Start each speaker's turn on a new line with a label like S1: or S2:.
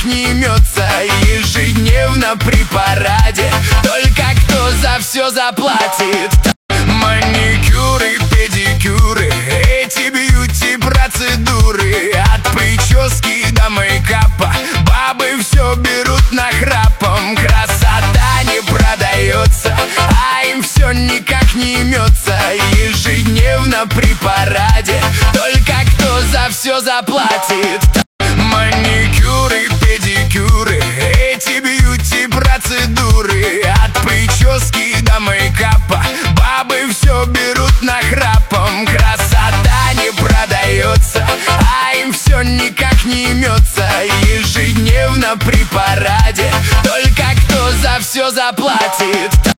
S1: не имется. Ежедневно при параде, только кто за все заплатит? Маникюры, педикюры, эти бьюти-процедуры. От прически до мейкапа бабы все берут нахрапом. Красота не продается, а им все никак не имется. Ежедневно при параде, только кто за все заплатит? Маникюры, педикюры, эти бьюти-процедуры. От прически до мейкапа бабы все берут нахрапом. Красота не продается, а им все никак не имется. Ежедневно при параде, только кто за все заплатит?